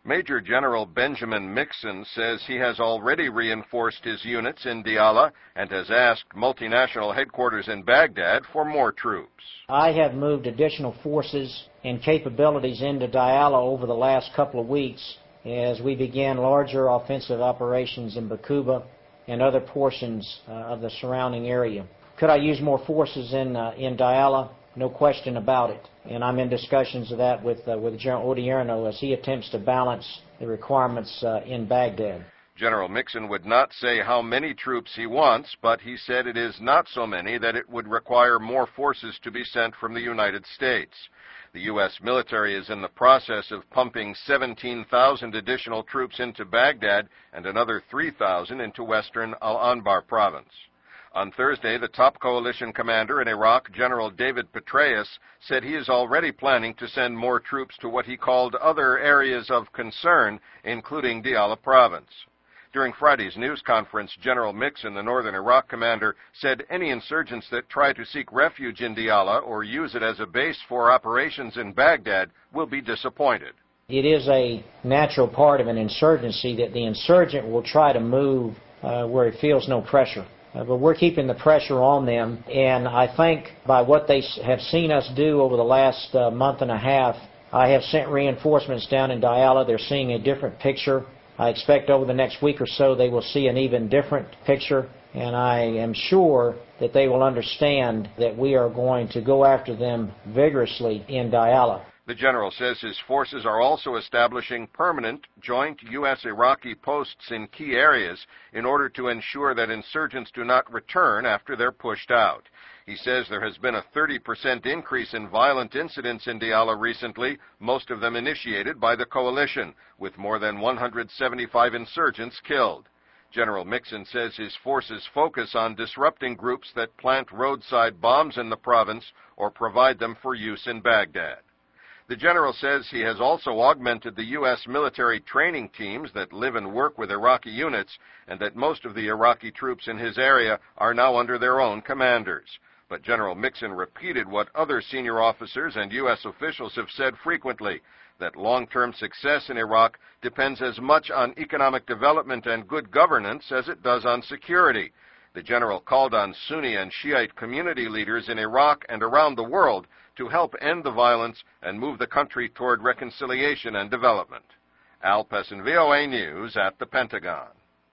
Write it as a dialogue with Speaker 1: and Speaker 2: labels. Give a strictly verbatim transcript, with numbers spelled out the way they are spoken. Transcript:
Speaker 1: Major General Benjamin Mixon says he has already reinforced his units in Diyala and has asked multinational headquarters in Baghdad for more troops.
Speaker 2: I have moved additional forces and capabilities into Diyala over the last couple of weeks as we began larger offensive operations in Bakuba and other portions uh, of the surrounding area. Could I use more forces in, uh, in Diyala? No question about it. And I'm in discussions of that with, uh, with General Odierno as he attempts to balance the requirements uh, in Baghdad.
Speaker 1: General Mixon would not say how many troops he wants, but he said it is not so many that it would require more forces to be sent from the United States. The U S military is in the process of pumping seventeen thousand additional troops into Baghdad and another three thousand into western Al-Anbar province. On Thursday, the top coalition commander in Iraq, General David Petraeus, said he is already planning to send more troops to what he called other areas of concern, including Diyala province. During Friday's news conference, General Mixon, the northern Iraq commander, said any insurgents that try to seek refuge in Diyala or use it as a base for operations in Baghdad will be disappointed.
Speaker 2: It is a natural part of an insurgency that the insurgent will try to move uh, where it feels no pressure. Uh, but we're keeping the pressure on them, and I think by what they have seen us do over the last uh, month and a half, I have sent reinforcements down in Diyala. They're seeing a different picture. I expect over the next week or so they will see an even different picture, and I am sure that they will understand that we are going to go after them vigorously in Diyala.
Speaker 1: The general says his forces are also establishing permanent joint U S Iraqi posts in key areas in order to ensure that insurgents do not return after they're pushed out. He says there has been a thirty percent increase in violent incidents in Diyala recently, most of them initiated by the coalition, with more than one hundred seventy-five insurgents killed. General Mixon says his forces focus on disrupting groups that plant roadside bombs in the province or provide them for use in Baghdad. The general says he has also augmented the U S military training teams that live and work with Iraqi units, and that most of the Iraqi troops in his area are now under their own commanders. But General Mixon repeated what other senior officers and U S officials have said frequently, that long-term success in Iraq depends as much on economic development and good governance as it does on security. The general called on Sunni and Shiite community leaders in Iraq and around the world to help end the violence and move the country toward reconciliation and development. Al Pessin, V O A News at the Pentagon.